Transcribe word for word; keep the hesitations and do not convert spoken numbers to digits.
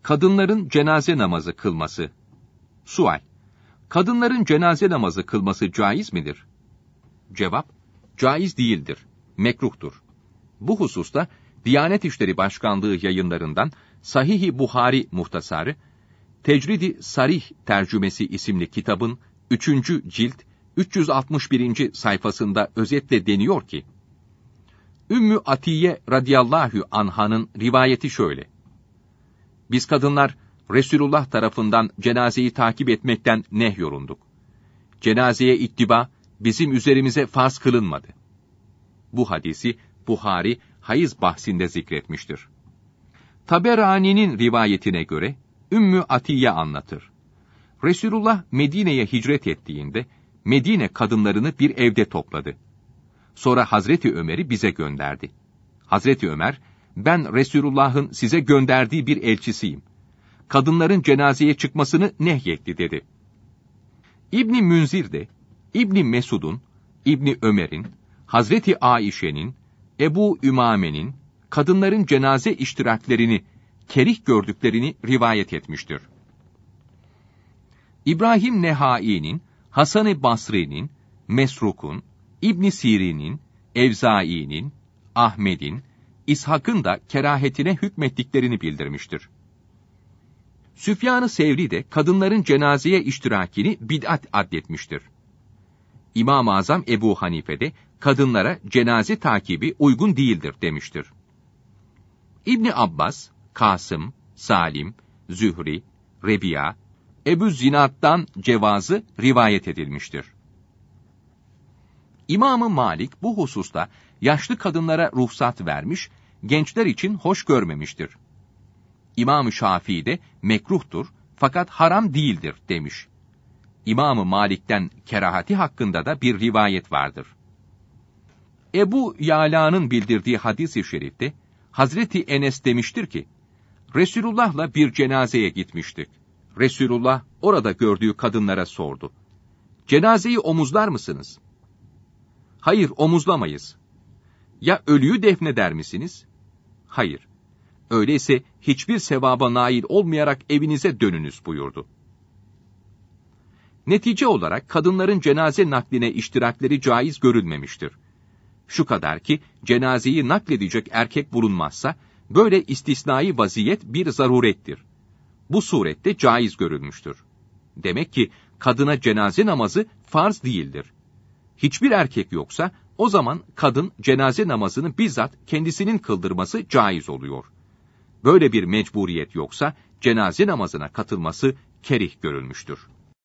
Kadınların cenaze namazı kılması. Sual: Kadınların cenaze namazı kılması caiz midir? Cevap: Caiz değildir, mekruhtur. Bu hususta Diyanet İşleri Başkanlığı yayınlarından Sahih-i Buhari Muhtasarı, Tecridi Sarih Tercümesi isimli kitabın üçüncü cilt üç yüz altmış birinci sayfasında özetle deniyor ki, Ümmü Atiye radıyallahu anh'ın rivayeti şöyle: Biz kadınlar Resulullah tarafından cenazeyi takip etmekten nehyolunduk. Cenazeye ittiba bizim üzerimize farz kılınmadı. Bu hadisi Buhari hayız bahsinde zikretmiştir. Taberani'nin rivayetine göre Ümmü Atiye anlatır. Resulullah Medine'ye hicret ettiğinde Medine kadınlarını bir evde topladı. Sonra Hazreti Ömer'i bize gönderdi. Hazreti Ömer, ben Resulullah'ın size gönderdiği bir elçisiyim. Kadınların cenazeye çıkmasını nehyetti dedi. İbn Münzir de, İbn Mesud'un, İbn Ömer'in, Hazreti Aişe'nin, Ebu Ümame'nin kadınların cenaze iştiraklerini kerih gördüklerini rivayet etmiştir. İbrahim Nehai'nin, Hasan-ı Basri'nin, Mesruk'un, İbn Sirin'in, Evzai'nin, Ahmet'in, İshak'ın da kerahetine hükmettiklerini bildirmiştir. Süfyan-ı Sevri de kadınların cenazeye iştirakini bid'at addetmiştir. İmam-ı Azam Ebu Hanife de kadınlara cenaze takibi uygun değildir demiştir. İbni Abbas, Kasım, Salim, Zühri, Rebiya, Ebu Zinad'dan cevazı rivayet edilmiştir. İmam-ı Malik bu hususta yaşlı kadınlara ruhsat vermiş, gençler için hoş görmemiştir. İmam-ı Şafii de mekruhtur fakat haram değildir demiş. İmam-ı Malik'ten kerahati hakkında da bir rivayet vardır. Ebu Yala'nın bildirdiği hadis-i şerifte Hazreti Enes demiştir ki, Resulullah'la bir cenazeye gitmiştik. Resulullah orada gördüğü kadınlara sordu. Cenazeyi omuzlar mısınız? Hayır, omuzlamayız. Ya ölüyü defneder misiniz? Hayır. Öyleyse hiçbir sevaba nail olmayarak evinize dönünüz buyurdu. Netice olarak kadınların cenaze nakline iştirakleri caiz görülmemiştir. Şu kadar ki cenazeyi nakledecek erkek bulunmazsa, böyle istisnai vaziyet bir zarurettir. Bu surette caiz görülmüştür. Demek ki kadına cenaze namazı farz değildir. Hiçbir erkek yoksa, o zaman kadın cenaze namazını bizzat kendisinin kıldırması caiz oluyor. Böyle bir mecburiyet yoksa, cenaze namazına katılması kerih görülmüştür.